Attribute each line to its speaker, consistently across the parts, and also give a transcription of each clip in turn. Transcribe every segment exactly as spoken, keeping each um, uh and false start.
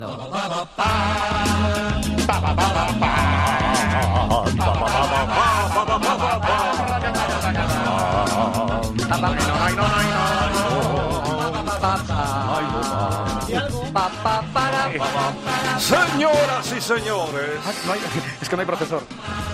Speaker 1: Señoras y señores,
Speaker 2: no hay, es que no hay profesor.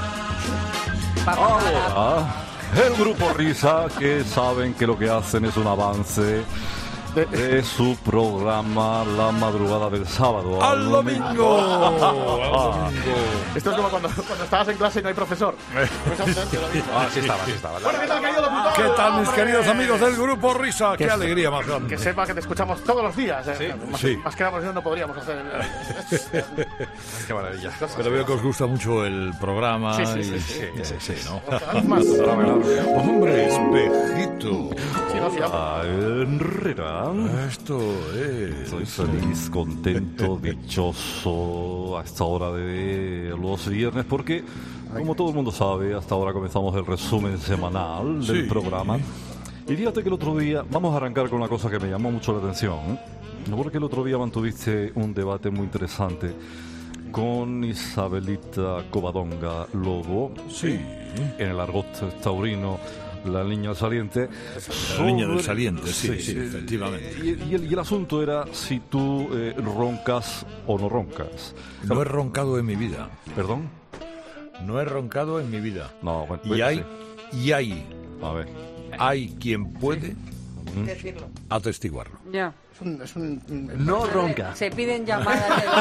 Speaker 1: Ahora, el grupo Risa, que saben que lo que hacen es un avance de, de su programa La Madrugada del Sábado
Speaker 2: al, al domingo. domingo.
Speaker 1: Al domingo.
Speaker 2: Esto es como cuando, cuando estabas en clase y no hay profesor.
Speaker 1: Ah, sí estaba, sí estaba.
Speaker 2: Bueno, ¿qué tal, querido locutor?
Speaker 3: ¿Qué tal, mis
Speaker 2: ¡Hombre!
Speaker 3: queridos amigos del grupo Risa? ¡Qué
Speaker 2: que
Speaker 3: alegría más grande!
Speaker 2: Que sepa que te escuchamos todos los días. ¿eh?
Speaker 3: Sí,
Speaker 2: más,
Speaker 3: sí.
Speaker 2: Más que nada, no podríamos hacer.
Speaker 3: Qué maravilla. Pero veo que os gusta mucho el programa.
Speaker 2: Sí, sí,
Speaker 3: y...
Speaker 2: sí, sí,
Speaker 3: sí, sí, sí, ¿no?
Speaker 2: Más.
Speaker 3: Hombre, espejito.
Speaker 2: Sí, no, sí,
Speaker 1: Ah, Herrera.
Speaker 3: Esto es...
Speaker 1: Estoy feliz, contento, dichoso a esta hora de los viernes porque, como todo el mundo sabe, hasta ahora comenzamos el resumen semanal del
Speaker 3: Sí.
Speaker 1: programa. Y fíjate que el otro día, vamos a arrancar con una cosa que me llamó mucho la atención, ¿eh? Porque el otro día mantuviste un debate muy interesante con Isabelita Covadonga Lobo,
Speaker 3: Sí.
Speaker 1: en el argot taurino, la niña del saliente.
Speaker 3: La niña del saliente, sí,
Speaker 1: Sí,
Speaker 3: sí,
Speaker 1: sí.
Speaker 3: efectivamente.
Speaker 1: Y, y el, y el asunto era si tú eh, roncas o no roncas.
Speaker 3: No he roncado en mi vida.
Speaker 1: ¿Perdón?
Speaker 3: No he roncado en mi vida.
Speaker 1: No, bueno,
Speaker 3: Y
Speaker 1: bueno,
Speaker 3: hay,
Speaker 1: sí.
Speaker 3: y hay,
Speaker 1: A ver.
Speaker 3: hay quien puede
Speaker 2: decirlo.
Speaker 3: atestiguarlo.
Speaker 4: Ya.
Speaker 2: Es un, es un, un-
Speaker 3: No ronca.
Speaker 4: Se piden llamadas de...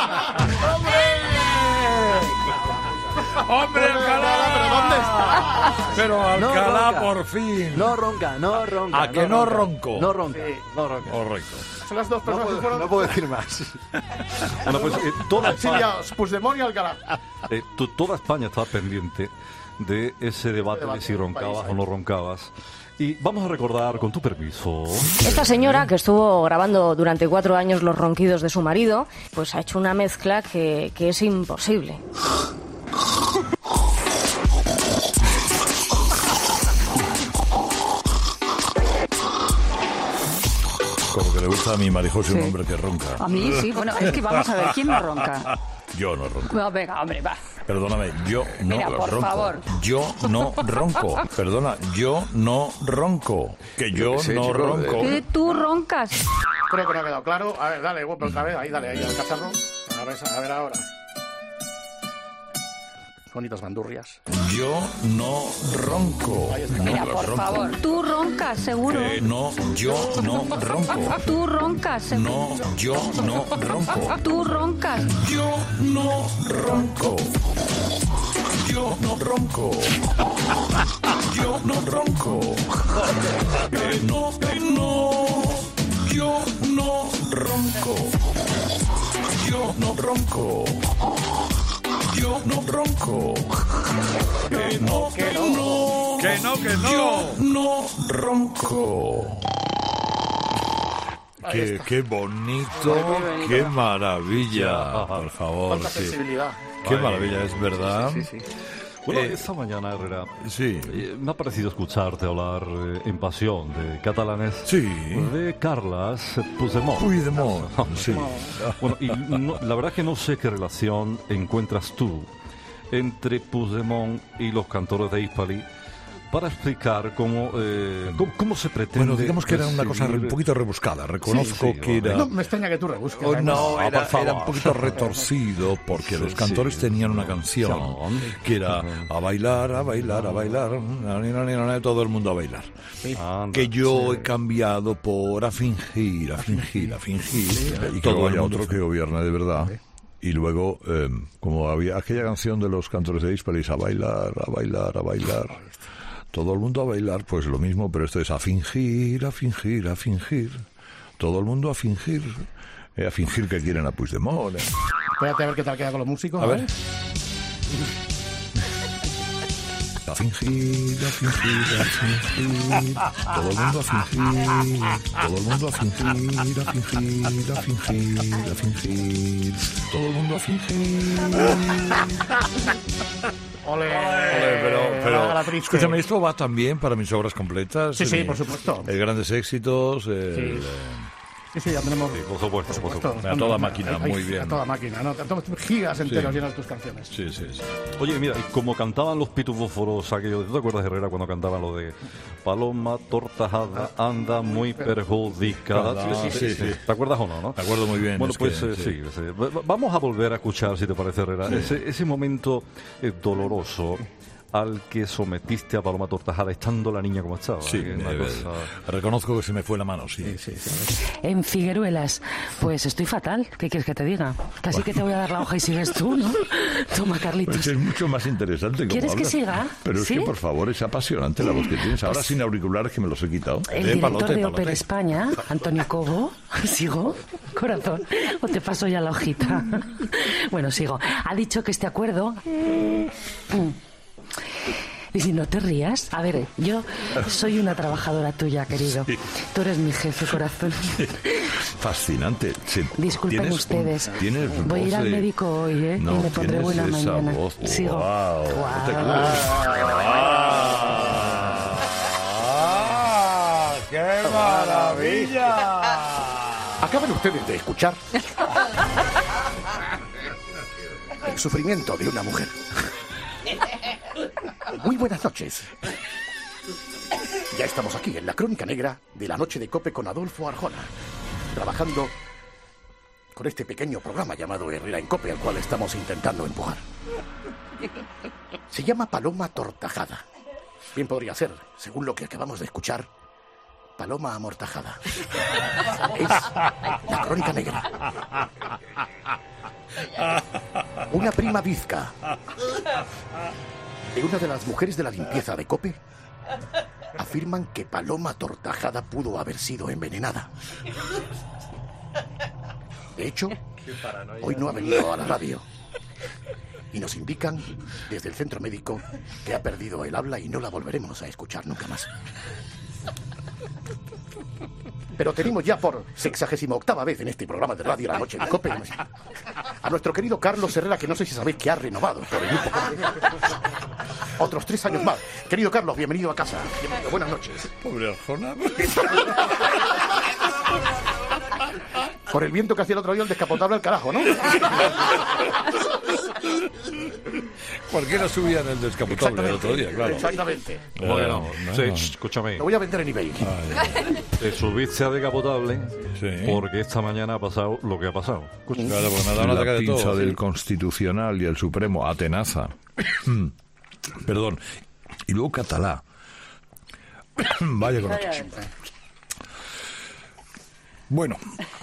Speaker 3: ¡Hombre, Alcalá!
Speaker 2: ¿Pero dónde está?
Speaker 3: Pero Alcalá,
Speaker 5: ronca.
Speaker 3: por fin.
Speaker 5: No ronca, no ronca.
Speaker 3: ¿A que no ronco?
Speaker 5: No ronca,
Speaker 2: Sí.
Speaker 5: no ronca.
Speaker 3: Correcto.
Speaker 2: Son las dos
Speaker 5: No
Speaker 2: personas que
Speaker 5: puedo,
Speaker 2: fueron.
Speaker 5: no puedo decir más.
Speaker 1: Bueno, pues eh, toda,
Speaker 2: Silvia Puigdemont y Alcalá.
Speaker 1: eh, tu- toda España estaba pendiente de ese debate de
Speaker 2: debate
Speaker 1: si
Speaker 2: del
Speaker 1: roncabas
Speaker 2: país,
Speaker 1: o no roncabas. Y vamos a recordar, con tu permiso,
Speaker 6: Esta señora, que estuvo grabando durante cuatro años los ronquidos de su marido, pues ha hecho una mezcla que, que es imposible.
Speaker 3: Como que le gusta a mi Marijose un
Speaker 4: Sí.
Speaker 3: hombre que ronca.
Speaker 4: A mí sí, bueno, es que vamos a ver, ¿quién no ronca?
Speaker 3: Yo no ronco.
Speaker 4: No, venga, hombre, va.
Speaker 3: Perdóname, yo no
Speaker 4: Mira, por
Speaker 3: ronco.
Speaker 4: favor.
Speaker 3: Yo no ronco. Perdona, yo no ronco. Que yo
Speaker 5: Sí,
Speaker 3: no
Speaker 5: chico,
Speaker 3: ronco.
Speaker 4: Que tú roncas.
Speaker 2: Creo que no ha quedado claro. A ver, dale, guapo, otra vez. Ahí, dale, ahí al cacharro. A ver, a ver ahora. Bonitas bandurrias.
Speaker 3: Yo no ronco.
Speaker 2: Ahí está.
Speaker 4: Mira,
Speaker 3: No
Speaker 4: por
Speaker 3: ronco.
Speaker 4: favor. Tú roncas, seguro.
Speaker 3: Eh, no, yo no ronco.
Speaker 4: Tú roncas, seguro.
Speaker 3: No, yo no ronco.
Speaker 4: Tú roncas.
Speaker 3: Yo no ronco. Yo no ronco. Yo no ronco. Que no, que no. Yo no ronco. Yo no ronco. Yo no ronco. Que no, que no.
Speaker 2: Que no, que no.
Speaker 3: Yo no ronco. Qué, qué bonito, qué maravilla, por favor.
Speaker 2: Cuánta
Speaker 3: Sí.
Speaker 2: sensibilidad.
Speaker 3: Qué maravilla, es verdad.
Speaker 2: Sí, sí.
Speaker 1: bueno,
Speaker 3: Eh,
Speaker 1: esta mañana, Herrera,
Speaker 3: Sí,
Speaker 1: eh, me ha parecido escucharte hablar eh, en pasión de catalanes,
Speaker 3: sí.
Speaker 1: de Carles Puigdemont.
Speaker 3: Puigdemont, sí.
Speaker 1: Bueno, y no- la verdad que no sé qué relación encuentras tú entre Puigdemont y los cantores de Hispali para explicar cómo, eh, cómo, cómo se pretende...
Speaker 3: Bueno, digamos que era una cosa
Speaker 1: perseguir-
Speaker 3: un poquito rebuscada. Reconozco
Speaker 1: Sí, sí,
Speaker 3: que era...
Speaker 2: No, me extraña que tú rebusques.
Speaker 3: Oh,
Speaker 2: además.
Speaker 3: no,
Speaker 1: Ah,
Speaker 3: era,
Speaker 1: por favor.
Speaker 3: era un poquito retorcido porque los cantores
Speaker 1: sí.
Speaker 3: tenían una canción que era a bailar, a bailar, a bailar, na, na, na, na, todo el mundo a bailar.
Speaker 1: Anda.
Speaker 3: Que yo he cambiado por a fingir, a fingir, a fingir. Y todo el otro que gobierne de verdad. Y luego, eh, como había aquella canción de los cantores de Hispalis, a bailar, a bailar, a bailar. Todo el mundo a bailar, pues lo mismo, pero esto es a fingir, a fingir, a fingir. Todo el mundo a fingir. Eh, a fingir que quieren a Puigdemont. Eh.
Speaker 2: Espérate a ver qué tal queda con los músicos.
Speaker 3: A ver. A fingir, a fingir, a fingir. Todo el mundo a fingir. Todo el mundo a fingir, a fingir, a fingir, a fingir. Todo el mundo a fingir.
Speaker 2: Ole,
Speaker 3: Ole, pero, pero
Speaker 2: la triste.
Speaker 3: escúchame, esto va también para mis obras completas.
Speaker 2: Sí, sí,
Speaker 3: Mi-
Speaker 2: por supuesto.
Speaker 3: El Grandes Éxitos, el,
Speaker 2: Sí.
Speaker 3: eh,
Speaker 2: Sí, sí, ya tenemos...
Speaker 1: Sí, por supuesto, por supuesto.
Speaker 3: A toda máquina,
Speaker 2: Hay-
Speaker 3: muy bien.
Speaker 2: A toda máquina, ¿no? Tenemos gigas enteros
Speaker 3: Sí.
Speaker 2: llenas de tus canciones.
Speaker 3: Sí, sí, sí.
Speaker 1: Oye, mira, y como cantaban los pitufósforos aquellos, ¿tú te acuerdas, Herrera, cuando cantaban lo de Paloma Tortajada anda muy perjudicada?
Speaker 3: Ah, sí, sí, sí.
Speaker 1: ¿Te acuerdas o no, no?
Speaker 3: Me acuerdo muy bien.
Speaker 1: Bueno,
Speaker 3: es
Speaker 1: pues
Speaker 3: que,
Speaker 1: eh, sí, sí. Va- va- Vamos a volver a escuchar, si te parece, Herrera, ese, ese momento eh, doloroso al que sometiste a Paloma Tortajada estando la niña como estaba.
Speaker 3: Sí,
Speaker 1: ¿eh? Una
Speaker 3: eh,
Speaker 1: cosa-
Speaker 3: reconozco que se me fue la mano, sí.
Speaker 7: En Figueruelas, pues estoy fatal. ¿Qué quieres que te diga? Casi que te voy a dar la hoja y sigues tú, ¿no? Toma, Carlitos.
Speaker 3: Pues es mucho más interesante. como
Speaker 7: ¿Quieres que
Speaker 3: hablas.
Speaker 7: siga?
Speaker 3: Pero es
Speaker 7: ¿Sí?
Speaker 3: que, por favor, es apasionante la voz que tienes. Ahora sin auriculares que me los he quitado.
Speaker 7: El
Speaker 3: Eh,
Speaker 7: director
Speaker 3: palote,
Speaker 7: de
Speaker 3: palote.
Speaker 7: Opera España, Antonio Cobo, ¿sigo? Corazón, o te paso ya la hojita. Bueno, sigo. Ha dicho que este acuerdo... Mm. Y si no te rías, a ver, yo soy una trabajadora tuya, querido.
Speaker 3: Sí.
Speaker 7: Tú eres mi jefe, corazón.
Speaker 3: Fascinante. Sí,
Speaker 7: Disculpen
Speaker 3: tienes
Speaker 7: ustedes.
Speaker 3: un- tienes
Speaker 7: Voy a
Speaker 3: voz
Speaker 7: ir al
Speaker 3: de-
Speaker 7: médico hoy, ¿eh?
Speaker 3: No,
Speaker 7: y me pondré
Speaker 3: tienes
Speaker 7: buena
Speaker 3: esa
Speaker 7: mañana.
Speaker 3: voz.
Speaker 7: Sigo.
Speaker 3: Guau, no te
Speaker 7: Guau.
Speaker 3: ¡Ah! ¡Qué maravilla!
Speaker 2: Acaban ustedes de escuchar el sufrimiento de una mujer. Muy buenas noches. Ya estamos aquí en la crónica negra de la noche de Cope con Adolfo Arjona, trabajando con este pequeño programa llamado Herrera en Cope, al cual estamos intentando empujar. Se llama Paloma Tortajada. Bien podría ser, según lo que acabamos de escuchar, Paloma Amortajada. Es la crónica negra. Una prima bizca de una de las mujeres de la limpieza de Cope afirman que Paloma Tortajada pudo haber sido envenenada. De hecho, hoy no ha venido a la radio. Y nos indican desde el centro médico que ha perdido el habla y no la volveremos a escuchar nunca más. Pero tenemos ya por sexagésima octava vez en este programa de radio La Noche de Cope a nuestro querido Carlos Herrera, que no sé si sabéis que ha renovado por el grupo Cope. Otros tres años más. Querido Carlos, bienvenido a casa. Bienvenido, buenas noches.
Speaker 3: Pobre Arjona.
Speaker 2: Por el viento que hacía el otro día el descapotable al carajo, ¿no?
Speaker 3: Cualquiera subía en el descapotable el otro día, claro.
Speaker 2: Exactamente.
Speaker 1: Bueno,
Speaker 3: no,
Speaker 1: sí,
Speaker 3: no.
Speaker 1: ch, escúchame.
Speaker 2: Lo voy a vender en eBay.
Speaker 1: Te subiste a decapotable
Speaker 3: Sí.
Speaker 1: porque esta mañana ha pasado lo que ha pasado. Escucha.
Speaker 3: Claro, porque me ha dado un La ataque de pinza todo. del Constitucional y el Supremo, Atenaza. Perdón. Y luego Catalá. Vaya con otros. Bueno,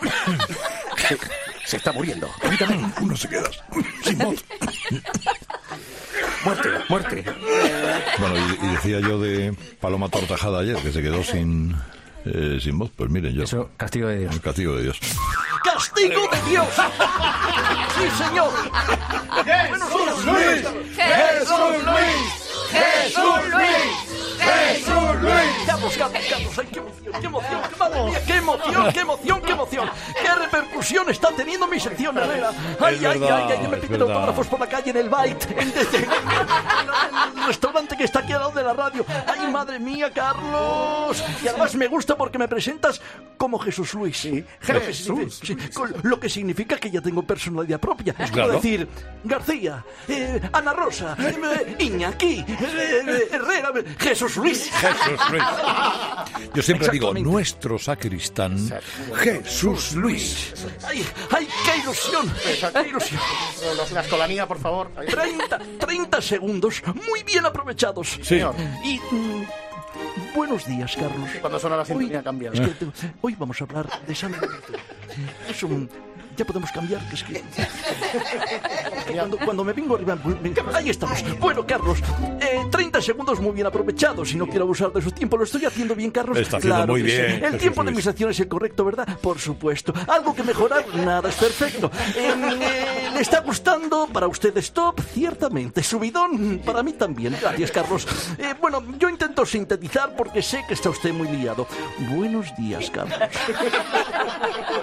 Speaker 2: Se está muriendo.
Speaker 3: uno se queda sin voz.
Speaker 2: Muerte, muerte.
Speaker 3: Bueno, y, y decía yo de Paloma Tortajada ayer, que se quedó sin, eh, sin voz. Pues miren, yo...
Speaker 5: Eso, castigo de Dios.
Speaker 3: El castigo de Dios.
Speaker 8: ¡Castigo de Dios! ¡Sí, señor! ¡Buenos días, Luis! ¡Jesús Luis! ¡Jesús Luis! ¡Jesús Luis! Carlos, Carlos, Carlos, ay, qué emoción, qué emoción, qué madre mía, qué emoción, qué emoción, qué emoción. ¿Qué repercusión está teniendo mi sección, Herrera? Ay,
Speaker 3: Es
Speaker 8: ay,
Speaker 3: verdad,
Speaker 8: ay, ay, me
Speaker 3: es
Speaker 8: piden
Speaker 3: verdad.
Speaker 8: autógrafos por la calle en el Byte, en, en- en el restaurante que está aquí al lado de la radio. Ay, madre mía, Carlos. Y además me gusta porque me presentas como Jesús Luis. Sí,
Speaker 2: Jesús
Speaker 8: Sí, con lo que significa que ya tengo personalidad propia. Es como
Speaker 3: Claro.
Speaker 8: decir, García, eh, Ana Rosa, eh, Iñaki, eh, eh, Herrera, eh, Jesús Luis.
Speaker 3: Jesús Luis. Yo siempre digo,
Speaker 8: Exactamente.
Speaker 3: nuestro sacristán, Jesús Luis.
Speaker 8: ¡Ay, ay, qué ilusión! ¡Qué ilusión!
Speaker 2: La escolanía, por favor. Ahí.
Speaker 8: treinta, treinta segundos muy bien aprovechados.
Speaker 3: Sí.
Speaker 2: Señor.
Speaker 8: Y... mm, buenos días, Carlos.
Speaker 2: Cuando suena la sintonía
Speaker 8: Hoy-
Speaker 2: cambia.
Speaker 8: es que te- hoy vamos a hablar de San Benito. Es un... Ya podemos cambiar, que es que... Cuando, cuando me vengo arriba... me- ahí estamos. Bueno, Carlos, eh, treinta segundos muy bien aprovechados. Y no quiero abusar de su tiempo. ¿Lo estoy haciendo bien, Carlos?
Speaker 3: Está haciendo
Speaker 8: Claro
Speaker 3: muy
Speaker 8: que sí.
Speaker 3: bien,
Speaker 8: El
Speaker 3: Jesús
Speaker 8: tiempo de
Speaker 3: Luis.
Speaker 8: mis acciones es el correcto, ¿verdad? Por supuesto. ¿Algo que mejorar? Nada es perfecto. Eh, eh, ¿Le está gustando? Para usted stop, ciertamente. Subidón, para mí también. Gracias, Carlos. Eh, bueno, yo intento sintetizar porque sé que está usted muy liado. Buenos días, Carlos.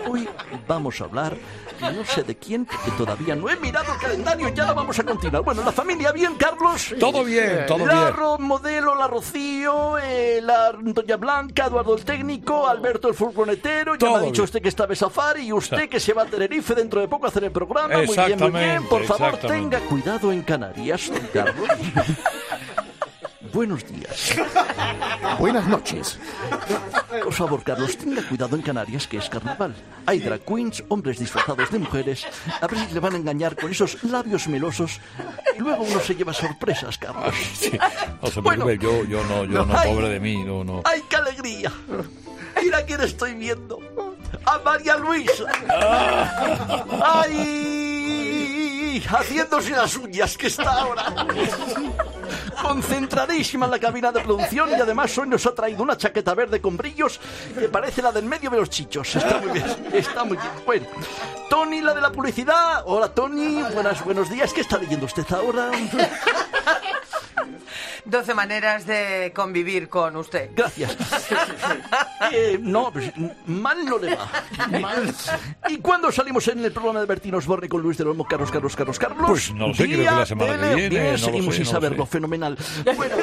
Speaker 8: Hoy vamos a hablar, no sé de quién, porque todavía no he mirado el calendario, ya vamos a continuar. Bueno, ¿la familia bien, Carlos?
Speaker 3: Todo bien, todo
Speaker 8: la
Speaker 3: bien.
Speaker 8: Ro modelo, la Rocío, eh, la Doña Blanca, Eduardo el técnico, Alberto el furgonetero, ya
Speaker 3: Todo
Speaker 8: me ha dicho
Speaker 3: bien.
Speaker 8: usted que está de safari y usted
Speaker 3: Sí.
Speaker 8: que se va a Tenerife dentro de poco a hacer el programa. Muy bien, muy bien.
Speaker 3: Exactamente,
Speaker 8: Por favor,
Speaker 3: exactamente.
Speaker 8: tenga cuidado en Canarias, don Carlos. Buenos días.
Speaker 2: Buenas noches.
Speaker 8: Por favor, Carlos, tenga cuidado en Canarias, que es carnaval. Hay drag queens, hombres disfrazados de mujeres. A ver si le van a engañar con esos labios melosos. Y luego uno se lleva sorpresas, Carlos.
Speaker 3: Sí, no se
Speaker 8: Bueno.
Speaker 3: preocupe, yo, yo no, yo no,
Speaker 8: Ay.
Speaker 3: pobre de mí, no, no.
Speaker 8: ¡Ay, qué alegría! Mira quién estoy viendo. A María Luisa. ¡Ay! Haciéndose las uñas, que está ahora. Concentradísima en la cabina de producción y además hoy nos ha traído una chaqueta verde con brillos que parece la del medio de los chichos. Está muy bien, está muy bien. Bueno, Tony, la de la publicidad. Hola, Tony. Buenas, buenos días. ¿Qué está leyendo usted ahora?
Speaker 9: doce maneras de convivir con usted.
Speaker 8: Gracias. Eh, no, pues, mal no le va. Mal. ¿Y cuándo salimos en el programa de Bertín Osborne con Luis del Olmo, Carlos, Carlos, Carlos, Carlos?
Speaker 3: Pues no lo sé, creo que la semana que
Speaker 8: tele,
Speaker 3: viene,
Speaker 8: bien,
Speaker 3: no lo
Speaker 8: seguimos
Speaker 3: sé,
Speaker 8: sin
Speaker 3: no lo
Speaker 8: saberlo,
Speaker 3: sé.
Speaker 8: fenomenal. Bueno,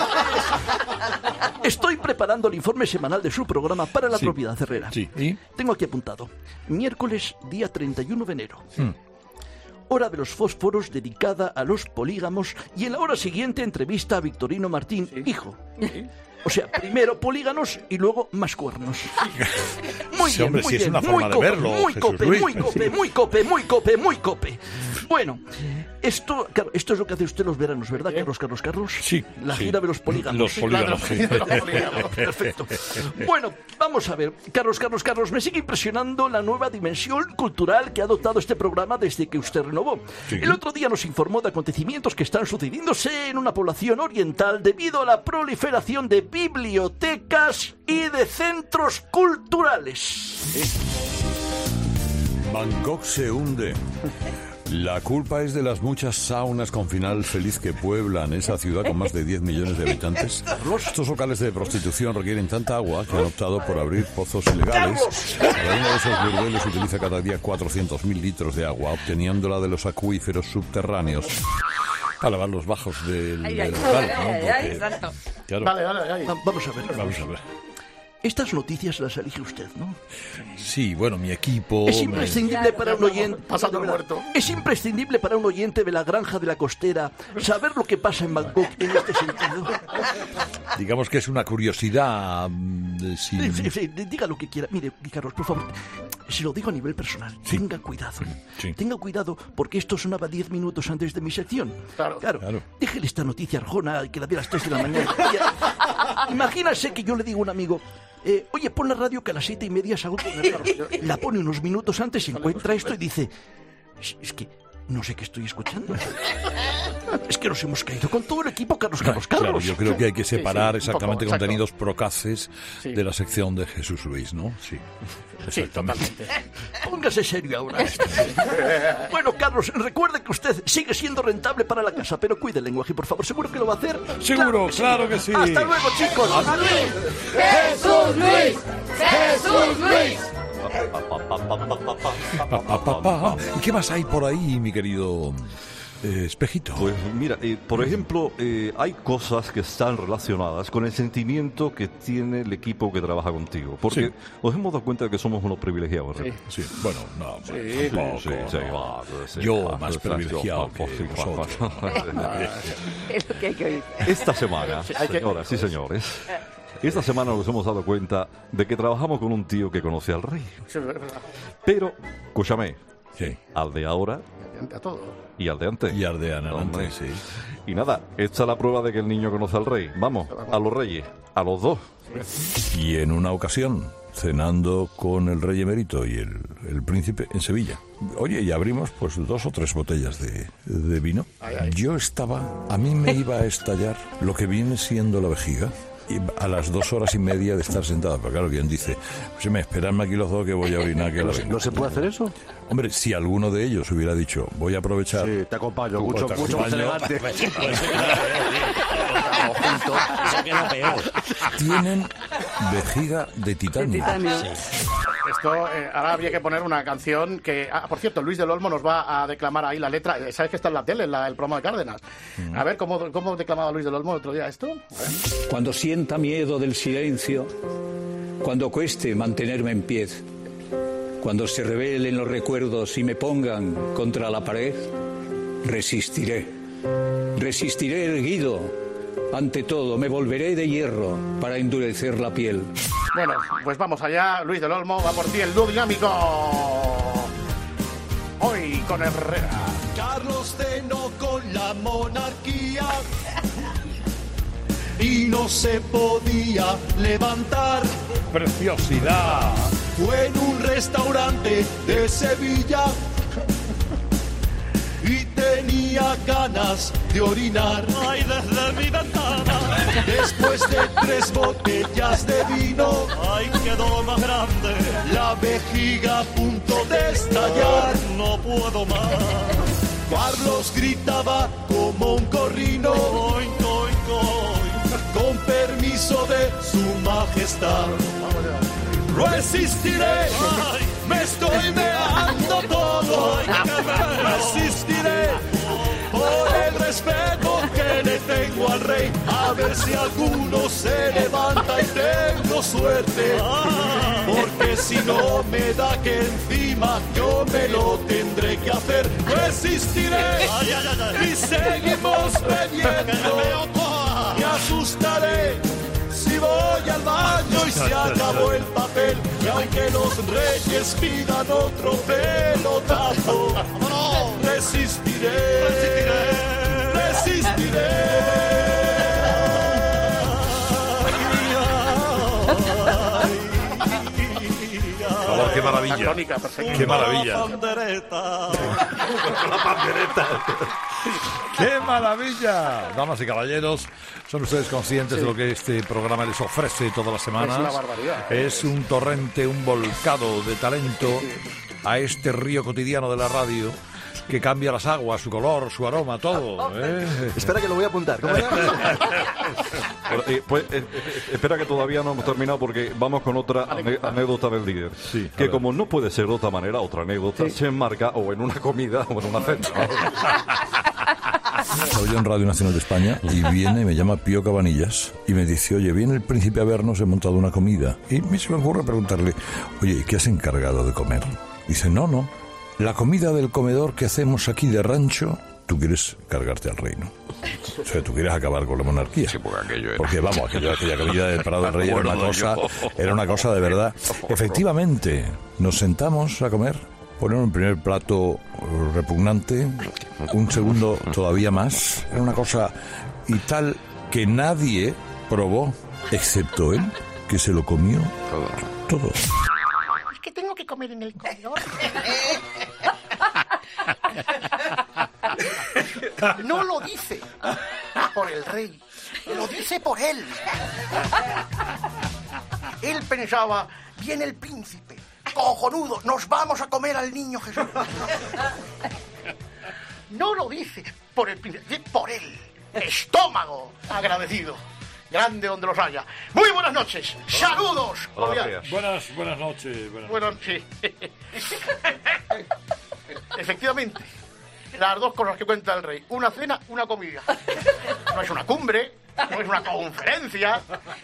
Speaker 8: estoy preparando el informe semanal de su programa para la
Speaker 3: Sí.
Speaker 8: propiedad Herrera.
Speaker 3: Sí, ¿y?
Speaker 8: Tengo aquí apuntado. Miércoles, día treinta y uno de enero.
Speaker 3: Hmm.
Speaker 8: Hora de los fósforos dedicada a los polígamos y en la hora siguiente entrevista a Victorino Martín, hijo. O sea, primero políganos y luego más cuernos. Muy
Speaker 3: Sí,
Speaker 8: bien,
Speaker 3: hombre,
Speaker 8: muy
Speaker 3: si es
Speaker 8: bien,
Speaker 3: una
Speaker 8: muy
Speaker 3: forma de
Speaker 8: cope,
Speaker 3: verlo,
Speaker 8: muy
Speaker 3: Jesús
Speaker 8: cope,
Speaker 3: Luis.
Speaker 8: muy cope, muy cope, muy cope, muy cope. Bueno, esto, claro, esto es lo que hace usted los veranos, ¿verdad, Carlos, Carlos, Carlos?
Speaker 3: Sí,
Speaker 8: La
Speaker 3: sí.
Speaker 8: gira de los polígamos.
Speaker 3: Los polígamos, sí.
Speaker 8: Perfecto. Bueno, vamos a ver. Carlos, Carlos, Carlos, me sigue impresionando la nueva dimensión cultural que ha adoptado este programa desde que usted renovó.
Speaker 3: Sí.
Speaker 8: El otro día nos informó de acontecimientos que están sucediéndose en una población oriental debido a la proliferación de bibliotecas y de centros culturales.
Speaker 3: Bangkok se hunde. La culpa es de las muchas saunas con final feliz que pueblan esa ciudad con más de diez millones de habitantes. Estos locales de prostitución requieren tanta agua que han optado por abrir pozos ilegales. Cada uno de esos burdeles utiliza cada día cuatrocientos mil litros de agua, obteniéndola de los acuíferos subterráneos. Para lavar los bajos del,
Speaker 9: Ay,
Speaker 3: del
Speaker 9: ay,
Speaker 3: local, ¿no?
Speaker 9: ay, ay,
Speaker 3: Porque,
Speaker 9: santo.
Speaker 3: claro,
Speaker 2: Dale, dale, dale.
Speaker 8: Va- Vamos a ver.
Speaker 3: vamos a ver.
Speaker 8: Estas noticias las elige usted, ¿no?
Speaker 3: Sí, bueno, mi equipo...
Speaker 8: Es
Speaker 3: me-
Speaker 8: imprescindible para un oyente.
Speaker 2: Pasando
Speaker 8: de verdad,
Speaker 2: muerto.
Speaker 8: Es imprescindible para un oyente de la granja de la costera saber lo que pasa en Bangkok en este sentido.
Speaker 3: Digamos que es una curiosidad... mm, de si-
Speaker 8: Sí, sí, sí, diga lo que quiera. Mire, Carlos, por favor, se lo digo a nivel personal.
Speaker 3: Sí.
Speaker 8: Tenga cuidado.
Speaker 3: Sí.
Speaker 8: Tenga cuidado porque esto sonaba diez minutos antes de mi sección.
Speaker 2: Claro.
Speaker 8: Claro. Déjele esta noticia a Arjona que la dé a las tres de la mañana. Ya. Imagínase que yo le digo a un amigo, eh, oye, pon la radio que a las siete y media salgo con el carro. La pone unos minutos antes, encuentra esto y dice, es, es que no sé qué estoy escuchando. Es que nos hemos caído con todo el equipo, Carlos, Carlos, Carlos.
Speaker 3: Claro, yo creo que hay que separar
Speaker 2: Sí, sí, un poco,
Speaker 3: exactamente
Speaker 2: exacto.
Speaker 3: contenidos procaces
Speaker 2: Sí.
Speaker 3: de la sección de Jesús Luis, ¿no? Sí,
Speaker 2: Sí,
Speaker 3: exactamente.
Speaker 2: totalmente.
Speaker 8: Póngase serio ahora. Bueno, Carlos, recuerde que usted sigue siendo rentable para la casa, pero cuide el lenguaje, por favor. ¿Seguro que lo va a hacer?
Speaker 3: Seguro,
Speaker 8: sí.
Speaker 3: claro que sí.
Speaker 8: Hasta luego, chicos.
Speaker 9: ¡Jesús Luis! ¡Jesús Luis!
Speaker 3: Pa, pa, pa, pa. ¿Y qué más hay por ahí, mi querido eh, espejito?
Speaker 1: Pues mira, eh, por ejemplo, eh, hay cosas que están relacionadas con el sentimiento que tiene el equipo que trabaja contigo. Porque
Speaker 3: Sí.
Speaker 1: os hemos dado cuenta de que somos unos privilegiados, ¿verdad?
Speaker 3: Sí, bueno, no,
Speaker 2: Sí,
Speaker 3: tampoco,
Speaker 1: Sí,
Speaker 3: no.
Speaker 1: sí, va, sí,
Speaker 3: Yo
Speaker 1: va,
Speaker 3: más
Speaker 1: sí,
Speaker 3: privilegiado
Speaker 1: sí,
Speaker 3: que
Speaker 1: sí, va,
Speaker 3: vosotros.
Speaker 1: va.
Speaker 9: Es lo que hay que oír.
Speaker 1: Esta semana,
Speaker 2: hay que-
Speaker 1: señoras y señores, esta semana nos hemos dado cuenta de que trabajamos con un tío que conoce al rey.
Speaker 2: Sí, es verdad.
Speaker 1: Pero, escúchame,
Speaker 3: Sí.
Speaker 1: al de ahora
Speaker 2: A todo.
Speaker 1: y al de antes.
Speaker 3: Y Ardean
Speaker 1: Hombre.
Speaker 3: adelante, sí.
Speaker 1: Y nada, esta es la prueba de que el niño conoce al rey. Vamos, a los reyes, a los dos.
Speaker 3: Y en una ocasión, cenando con el rey emérito y el, el príncipe en Sevilla. Oye, y abrimos pues dos o tres botellas de, de vino. Yo estaba, a mí me iba a estallar lo que viene siendo la vejiga. Y a las dos horas y media de estar sentado. Pero claro, quien dice, pues me esperadme aquí los dos que voy a orinar. Que
Speaker 2: ¿No,
Speaker 3: la
Speaker 2: se-
Speaker 3: vengo".
Speaker 2: no se puede hacer eso?
Speaker 3: Hombre, si alguno de ellos hubiera dicho, voy a aprovechar...
Speaker 2: Sí, te acompaño.
Speaker 3: Tú,
Speaker 2: Mucho,
Speaker 3: te
Speaker 2: mucho más
Speaker 3: acompaño.
Speaker 2: elegante.
Speaker 3: Tienen vejiga de titanio.
Speaker 9: Titanio.
Speaker 2: Esto, eh, ahora habría que poner una canción que... Ah, por cierto, Luis del Olmo nos va a declamar ahí la letra. ¿Sabes que está en la tele, en la, el programa de Cárdenas? A ver, ¿cómo, cómo declamaba Luis del Olmo el otro día esto?
Speaker 10: Cuando sienta miedo del silencio, cuando cueste mantenerme en pie, cuando se revelen los recuerdos y me pongan contra la pared, resistiré, resistiré erguido. Ante todo, me volveré de hierro para endurecer la piel.
Speaker 2: Bueno, pues vamos allá. Luis del Olmo, va por ti el dúo dinámico. Hoy con Herrera.
Speaker 11: Carlos cenó con la monarquía y no se podía levantar.
Speaker 3: ¡Preciosidad!
Speaker 11: Fue en un restaurante de Sevilla y tenía ganas de orinar. Ay, desde mi ventana. Después de tres botellas de vino, ay, quedó más grande. La vejiga a punto de estallar. No puedo más. Carlos gritaba como un corrino. Coy, coy, coy. Con permiso de su majestad. Resistiré, ay, me estoy meando todo. Resistiré por el respeto que le tengo al rey. A ver si alguno se levanta y tengo suerte. Porque si no me da que encima yo me lo tendré que hacer. Resistiré y seguimos bebiendo. Me asustaré si voy al baño y se acabó el papel. Y aunque los reyes pidan otro pelotazo, resistiré, resistiré.
Speaker 3: Oh, qué maravilla.
Speaker 2: La crónica, perfecto.
Speaker 3: Qué maravilla.
Speaker 11: La pandereta.
Speaker 3: La pandereta. ¡Qué maravilla! Damas y caballeros, ¿son ustedes conscientes sí. de lo que este programa les ofrece todas las semanas?
Speaker 2: Es una barbaridad.
Speaker 3: Es un torrente, un volcado de talento a este río cotidiano de la radio que cambia las aguas, su color, su aroma, todo. ¿eh?
Speaker 5: Espera que lo voy a apuntar. ¿Cómo era?
Speaker 1: Pero, eh, pues, eh, eh, espera que todavía no hemos terminado porque vamos con otra ane- anécdota del líder.
Speaker 3: Sí,
Speaker 1: que como no puede ser de otra manera, otra anécdota sí. se enmarca o en una comida o en una cena.
Speaker 3: Estaba yo en Radio Nacional de España y viene, me llama Pío Cabanillas y me dice, oye, viene el príncipe a vernos, he montado una comida. Y me se me ocurre preguntarle, oye, ¿qué has encargado de comer? Dice, no, no, la comida del comedor que hacemos aquí de rancho, tú quieres cargarte al reino. O sea, tú quieres acabar con la monarquía.
Speaker 1: Sí, porque aquello era...
Speaker 3: Porque, vamos, aquello, aquella comida del Prado del Rey era una cosa, era una cosa de verdad. Efectivamente, nos sentamos a comer. Poner un primer plato repugnante, un segundo todavía más. Era una cosa y tal que nadie probó, excepto él, que se lo comió todo.
Speaker 2: Es que tengo que comer en el comedor. No lo dice por el rey, lo dice por él. Él pensaba, viene el príncipe. Cojonudo, nos vamos a comer al niño Jesús. No lo dice por el príncipe, por él. Estómago agradecido. Grande donde los haya. Muy buenas noches. Saludos.
Speaker 3: Hola, buenas, buenas noches. Buenas
Speaker 2: bueno, sí. Efectivamente, las dos cosas que cuenta el rey. Una cena, una comida. No es una cumbre, no es una conferencia.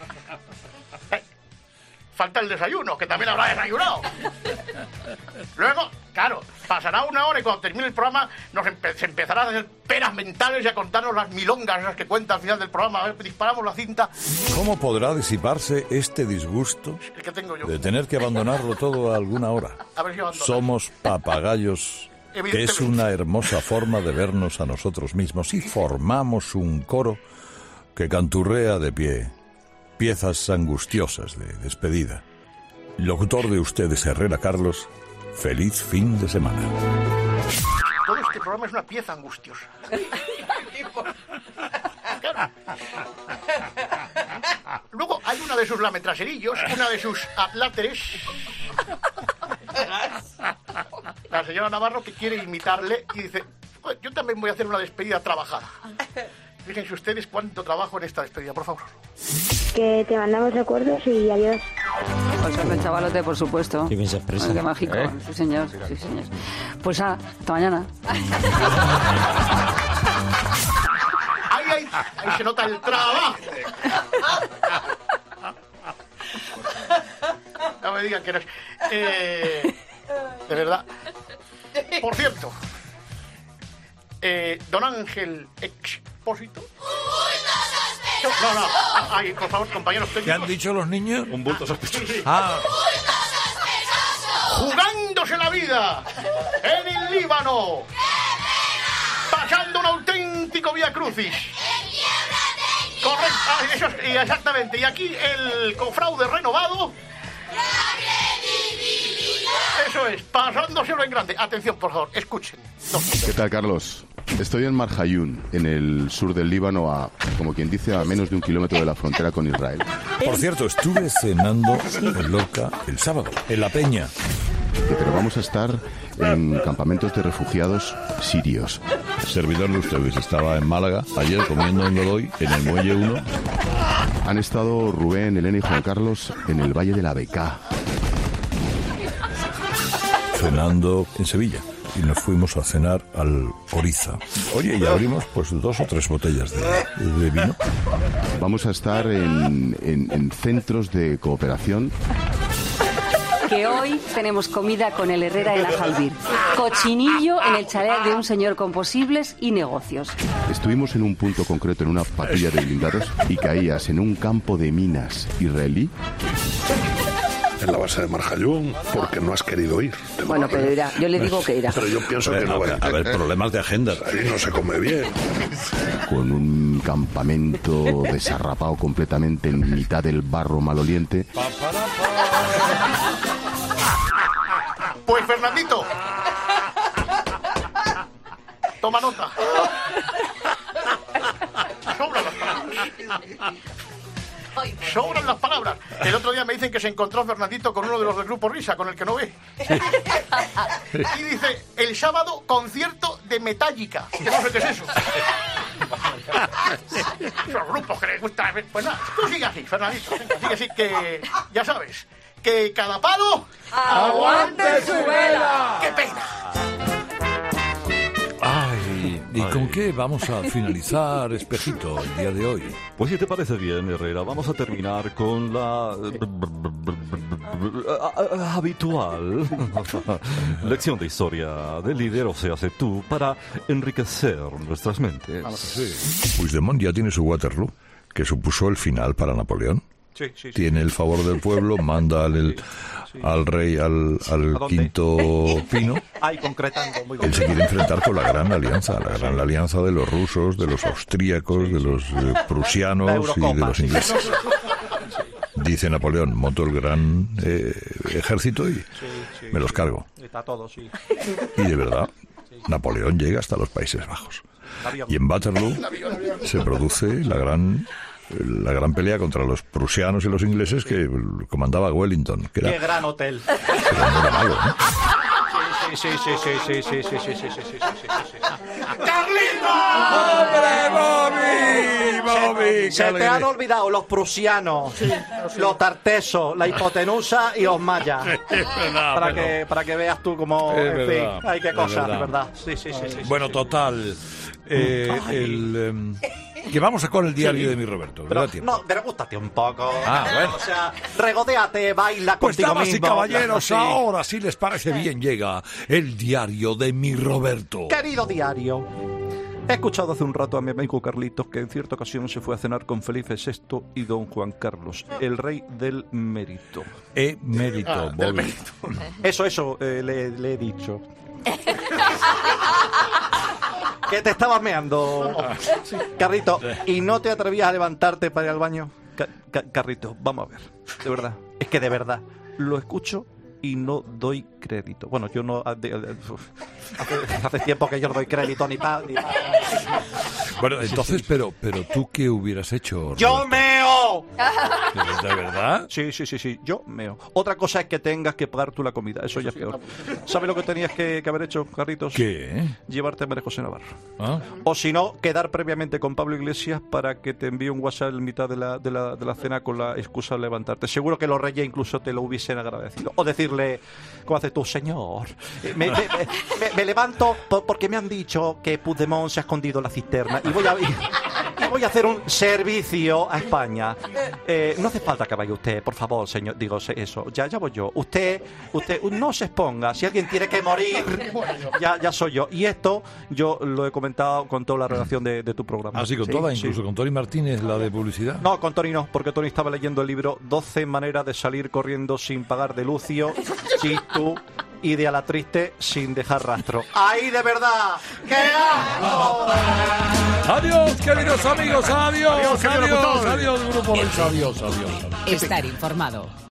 Speaker 2: Falta el desayuno, que también habrá desayunado. Luego, claro, pasará una hora y cuando termine el programa nos empe- se empezará a hacer peras mentales y a contarnos las milongas esas que cuenta al final del programa. A ver, disparamos la cinta.
Speaker 3: ¿Cómo podrá disiparse este disgusto
Speaker 2: El que tengo yo.
Speaker 3: de tener que abandonarlo todo a alguna hora?
Speaker 2: A ver si abandono.
Speaker 3: Somos papagayos, que es una hermosa forma de vernos a nosotros mismos y formamos un coro que canturrea de pie. Piezas angustiosas de despedida. Locutor de ustedes, Herrera Carlos. Feliz fin de semana.
Speaker 2: Todo este programa es una pieza angustiosa. Claro. Luego hay una de sus lametraserillos, una de sus atláteres. La señora Navarro que quiere imitarle y dice, pues yo también voy a hacer una despedida trabajada. Fíjense ustedes cuánto trabajo en esta despedida, por favor.
Speaker 12: Que te mandamos recuerdos y adiós. Pues con el chavalote, por supuesto.
Speaker 13: Qué bien se expresa.
Speaker 12: Ay, qué mágico,
Speaker 13: ¿Eh?
Speaker 12: sí señor, sí señor. Pues ah, hasta mañana.
Speaker 2: ¡Ay, ay! Ahí se nota el trabajo. No me digan que no es... Eh, de verdad. Por cierto, eh, don Ángel Expósito... No, no, ay, por favor, compañeros técnicos.
Speaker 3: ¿Qué han dicho los niños?
Speaker 1: Un bulto sospechoso.
Speaker 2: Sí, sí.
Speaker 3: Ah,
Speaker 2: Jugándose la vida en el Líbano, pasando un auténtico vía crucis. Correcto, ah, eso es, y exactamente. Y aquí el cofraude renovado. Eso es, pasándoselo en grande. Atención, por favor, escuchen. No.
Speaker 14: ¿Qué tal, Carlos? Estoy en Marjayún, en el sur del Líbano, a, como quien dice, a menos de un kilómetro de la frontera con Israel.
Speaker 3: por cierto, estuve cenando en Lorca el sábado, en La Peña.
Speaker 14: Pero vamos a estar en campamentos de refugiados sirios.
Speaker 3: Servidor de ustedes estaba en Málaga ayer comiendo en Godoy, en el Muelle uno.
Speaker 14: Han estado Rubén, Elena y Juan Carlos en el Valle de la Becá.
Speaker 3: Cenando en Sevilla. Y nos fuimos a cenar al Oriza. Oye, y abrimos pues dos o tres botellas de, de vino.
Speaker 14: Vamos a estar en, en, en centros de cooperación.
Speaker 12: Que hoy tenemos comida con el Herrera en la Jalbir. Cochinillo en el chalet de un señor con posibles y negocios.
Speaker 14: Estuvimos en un punto concreto en una patrulla de blindados y caías en un campo de minas israelí.
Speaker 15: En la base de Marjayún, porque no has querido ir.
Speaker 12: Bueno, pero irá. Yo le digo que irá.
Speaker 15: Pero yo pienso que no vaya.
Speaker 3: A ver, problemas de agenda.
Speaker 15: Ahí no se come bien.
Speaker 14: Con un campamento desarrapado completamente en mitad del barro maloliente.
Speaker 2: Pues Fernandito, toma nota. Sobran las palabras. Sobran las palabras. El otro día me dicen que se encontró Fernandito con uno de los del grupo Risa, con el que no ve. Y dice, el sábado concierto de Metallica. Que no sé qué es eso. Esos grupos que les gusta. Pues nada, tú sigue así, Fernandito. Sigue así que, ya sabes, que cada palo
Speaker 9: ¡aguante su vela!
Speaker 2: ¡Qué pena!
Speaker 3: Ay, ¿y
Speaker 1: Ay.
Speaker 3: con qué vamos a finalizar, Espejito, el día de hoy?
Speaker 1: Pues si te parece bien, Herrera, vamos a terminar con la habitual lección de historia del líder, o sea, sé tú, para enriquecer nuestras mentes.
Speaker 3: Puigdemont ya tiene su Waterloo, que supuso el final para Napoleón.
Speaker 5: Sí, sí, sí.
Speaker 3: Tiene el favor del pueblo, manda al, al rey, al, al quinto pino.
Speaker 5: Ay, concretando, muy bien.
Speaker 3: Él se quiere enfrentar con la gran alianza, la gran alianza de los rusos, de los austríacos, de los eh, prusianos y de los ingleses. Dice Napoleón, monto el gran eh, ejército y me los cargo.
Speaker 5: Está todo, sí.
Speaker 3: Y de verdad, Napoleón llega hasta los Países Bajos. Y en Waterloo se produce la gran... la gran pelea contra los prusianos y los ingleses que comandaba Wellington. Que era,
Speaker 5: ¡qué gran hotel!
Speaker 3: pero no era malo, ¿no?
Speaker 5: Sí, sí, sí, sí, sí, sí, sí, sí, sí, sí, sí, sí.
Speaker 2: ¡Carlito!
Speaker 3: ¡Hombre, Bobby! ¡Bobby!
Speaker 5: Se te han olvidado los prusianos, los tartesos, la hipotenusa y los mayas. Para que, para que veas tú como,
Speaker 3: Es
Speaker 5: en
Speaker 3: verdad,
Speaker 5: fin, hay qué
Speaker 3: es
Speaker 5: cosas,
Speaker 3: verdad.
Speaker 5: de verdad. Sí, sí, sí, sí.
Speaker 3: Bueno, total. Eh, el, em, que vamos a con el diario de mi Roberto.
Speaker 5: Pero,
Speaker 3: ¿Verdad, tiempo?
Speaker 5: no, pero gústate un poco.
Speaker 3: Ah, bueno.
Speaker 5: O sea, regodeate, baila
Speaker 3: Pues
Speaker 5: contigo
Speaker 3: damas y
Speaker 5: mismo.
Speaker 3: caballeros,
Speaker 5: Sí.
Speaker 3: ahora si les parece bien llega el diario de mi Roberto.
Speaker 5: Querido diario, he escuchado hace un rato a mi amigo Carlitos que en cierta ocasión se fue a cenar con Felipe sexto y don Juan Carlos, el rey del mérito.
Speaker 3: E mérito,
Speaker 5: Ah, del
Speaker 3: Bobby.
Speaker 5: mérito. Eso, eso, eh, le, le he dicho. Que te estabas meando, Carrito, y no te atrevías a levantarte para ir al baño. Ca- Ca- Carrito, vamos a ver, de verdad, es que de verdad, lo escucho y no doy crédito. Bueno, yo no... de- de- Hace, hace tiempo que yo no doy crédito ni para... Ni pa.
Speaker 3: Bueno, entonces, pero, pero tú qué hubieras hecho,
Speaker 5: ¡Yo
Speaker 3: Roberto?
Speaker 5: meo! meo.
Speaker 3: ¿De verdad?
Speaker 5: Sí, sí, sí, sí, yo meo. Otra cosa es que tengas que pagar tú la comida, eso ya es peor. ¿Sabes lo que tenías que, que haber hecho, Carlitos?
Speaker 3: ¿Qué?
Speaker 5: Llevarte a María José Navarro.
Speaker 3: ¿Ah?
Speaker 5: O si no, quedar previamente con Pablo Iglesias para que te envíe un WhatsApp en mitad de la, de la, de la cena con la excusa de levantarte. Seguro que los reyes incluso te lo hubiesen agradecido. O decirle, ¿cómo haces tú, señor? Me, me, me, me, me levanto por, porque me han dicho que Puigdemont se ha escondido en la cisterna y voy a, y, y voy a hacer un servicio a España. Eh, no hace falta que vaya usted, por favor, señor. Digo, eso, ya, ya voy yo. Usted, usted no se exponga. Si alguien tiene que morir, ya, ya soy yo. Y esto yo lo he comentado con toda la redacción de, de tu programa.
Speaker 3: Así con
Speaker 5: Sí,
Speaker 3: toda,
Speaker 5: sí.
Speaker 3: incluso con Tony Martínez, la de publicidad.
Speaker 5: No, con Tony no, porque Tony estaba leyendo el libro doce maneras de salir corriendo sin pagar de Lucio, Chistu y de a la triste sin dejar rastro. ¡Ahí de verdad! ¡Qué asco!
Speaker 3: Adiós, queridos amigos, adiós,
Speaker 2: Adiós,
Speaker 3: adiós,
Speaker 2: querido
Speaker 3: adiós,
Speaker 2: locutor.
Speaker 3: adiós, Grupo Luis, adiós, adiós, adiós.
Speaker 13: Estar informado.